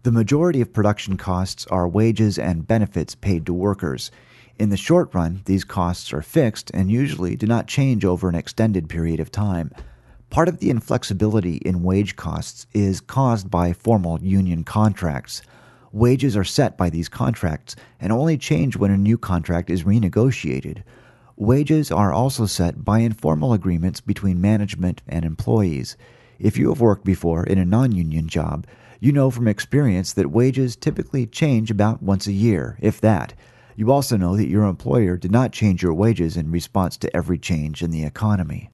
The majority of production costs are wages and benefits paid to workers. In the short run, these costs are fixed and usually do not change over an extended period of time. Part of the inflexibility in wage costs is caused by formal union contracts. Wages are set by these contracts and only change when a new contract is renegotiated. Wages are also set by informal agreements between management and employees. If you have worked before in a non-union job, you know from experience that wages typically change about once a year, if that. You also know that your employer did not change your wages in response to every change in the economy.